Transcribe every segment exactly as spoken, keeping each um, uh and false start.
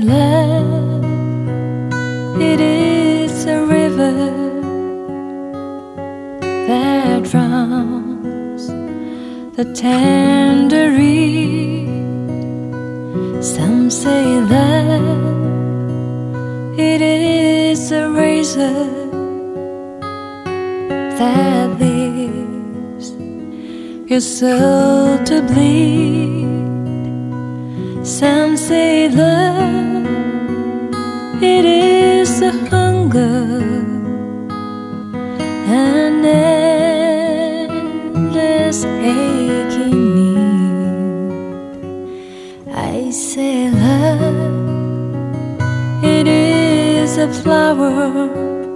love, it is a river that drowns the tender reed. Some say love, it is a razor that leaves your soul to bleed. Some say love, it is a hunger, an endless aching need. I say love, it is a flower,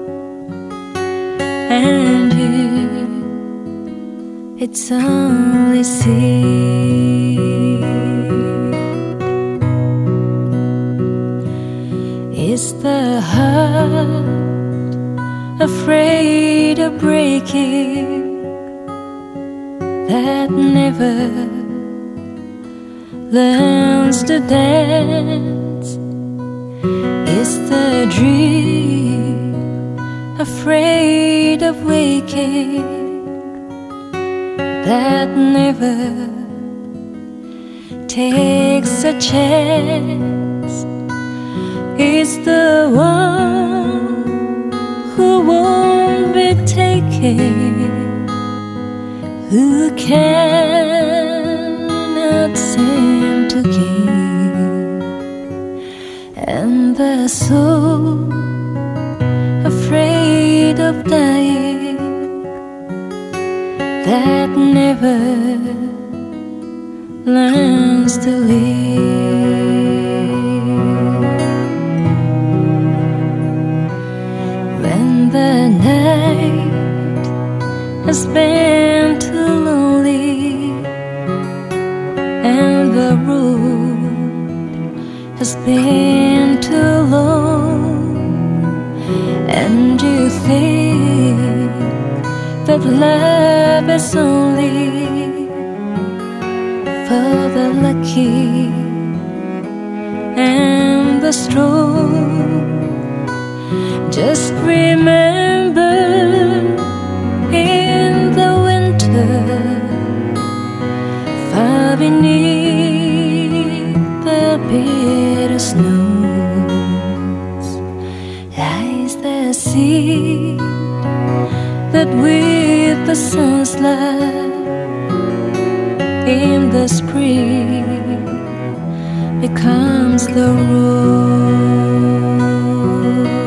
and you, it's only seed. Is the heart afraid of breaking, that never learns to dance? Is the dream afraid of waking, that never takes a chance? Is the one who won't be taken, who cannot seem to give, and the soul afraid of dying, that never learns to live. When the night has been too lonely, and the road has been too long, and you think that love is only for the lucky and the strong, just remember, in the winter, far beneath the bitter snows, lies the seed that with the sun's light in the spring becomes the rose.